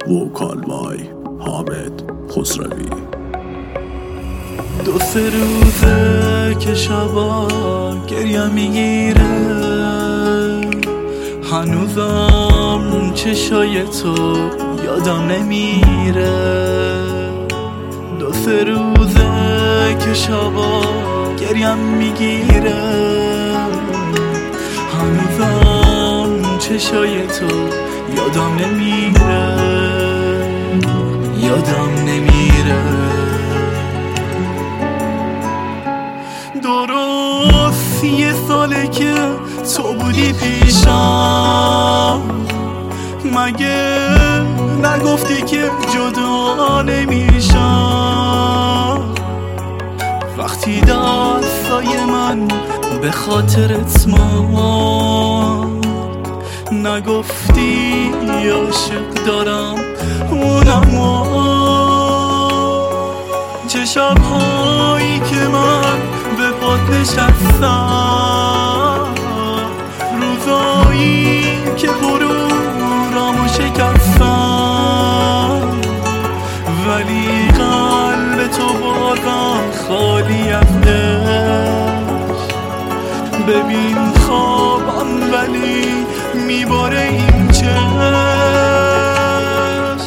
وکال بای حامد خسروی. 2-3 روزه که شبا گریم میگیره، هنوزم چشای تو یادم نمیره. 2-3 روزه که شبا گریم میگیره، هنوزم چشای تو یادم نمیره، یادم نمیره. درست 1 ساله که تو بودی پیشم، مگه نگفتی که جدا نمیشم؟ وقتی دستای من به خاطرت ماند، نگفتی عاشق دارم اونم. چه شبهایی که من به پات نشستم، روزایی که غرورامو شکستم، ولی قلب تو بازم خالی از عشق. ببین خوابم ولی میباره این چشم.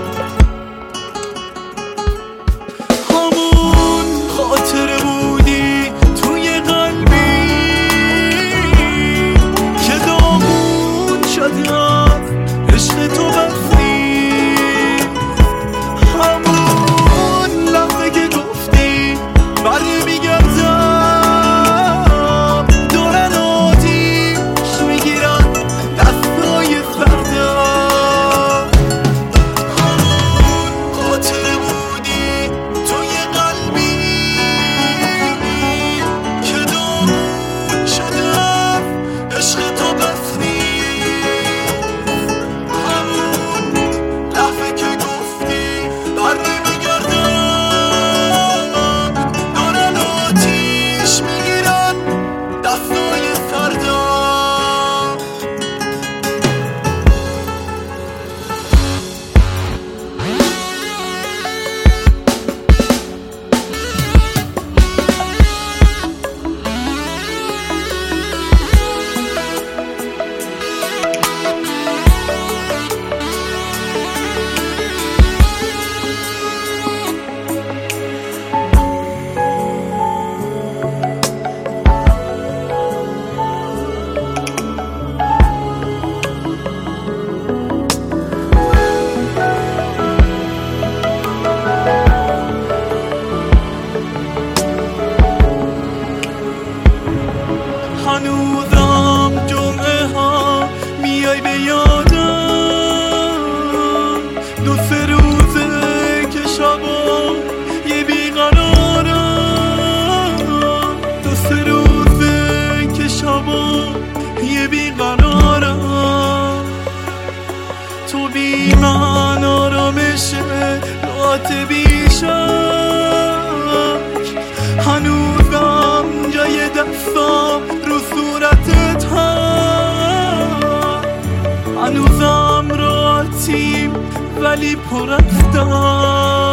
همون خاطره بودی توی قلبی که دامون شده از عشق تو بستی. همون لحظه که گفتی برمیگردم، دارن آتیش میگیرن دستای سردم. همون خاطره بودی توی قلبی که دامون شده از عشق تو بستی. همون لحظه که گفتی برمیگردم، دارن آتیش میگیرن دستای سردم. هنوزم جمعه ها میای به یادم، 2-3 روزه که شبا یه بیقرارم، 2-3 روزه که شبا یه بیقرارم. تو بی من آرامشه راحت بیشک، هنوزم جای دستام رو صورتت هست. هنوزم راحتیم ولی پر از درد.